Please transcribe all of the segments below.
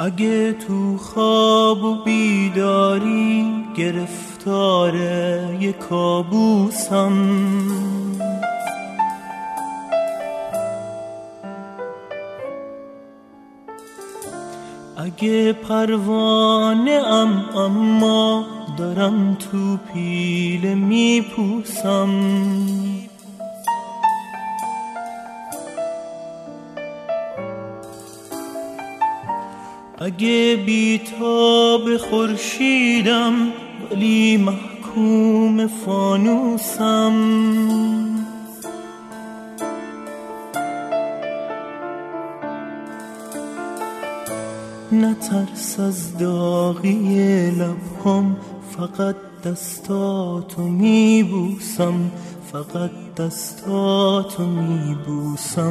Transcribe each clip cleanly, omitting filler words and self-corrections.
اگه تو خواب و بیداری گرفتار یه کابوسم، اگه پروانه ام اما دارم تو پیله میپوسم، اگه بیتاب خورشیدم ولی محکوم فانوسم، نترس از داغی لبهام، فقط دستاتو میبوسم، فقط دستاتو میبوسم.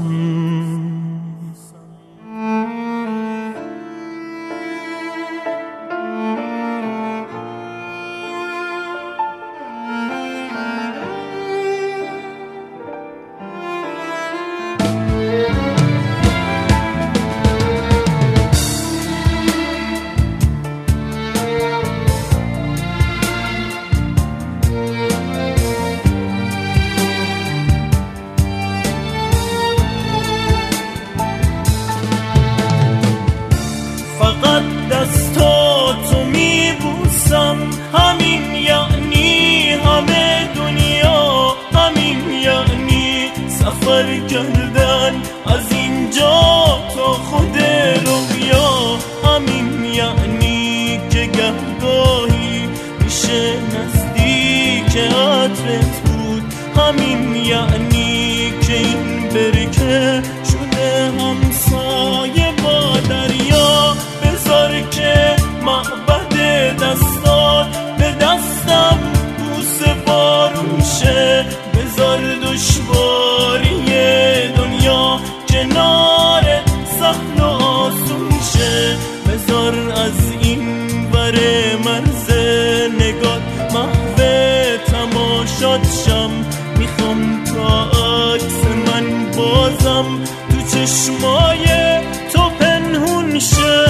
فقط دستاتو میبوسم، همین یعنی همه دنیا، همین یعنی سفر کردن از اینجا تا خود رویا، همین یعنی که گهگاهی میشه نزدیک عطرت بود، همین یعنی که این برکه شده همسایه با دریا. بذار که معبد دستات به دستم بوسه بارون شه، بذار دشواری دنیا کنار سهل و آسون شه، بذار از این ور مرز نگات محو تماشات شم، میخوام تا عکس من بازم تو چشمای تو پنهون شه.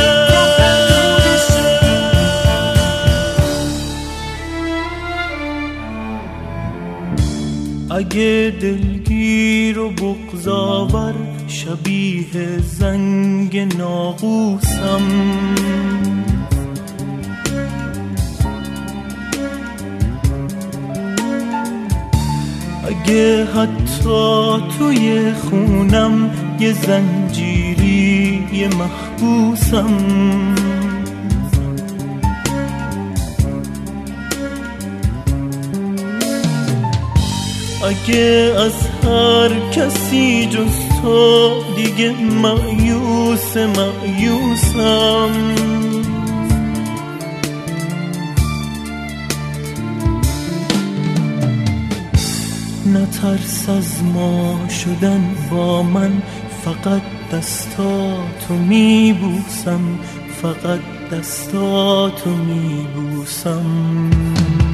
اگه دلگیر و بغض‌آور شبیه زنگ ناقوسم، اگه حتی توی خونم یه زنجیری یه محبوسم، اگه از هر کسی جز تو دیگه مایوسم، نترس از ما شدن با من، فقط دستاتو میبوسم، فقط دستاتو میبوسم.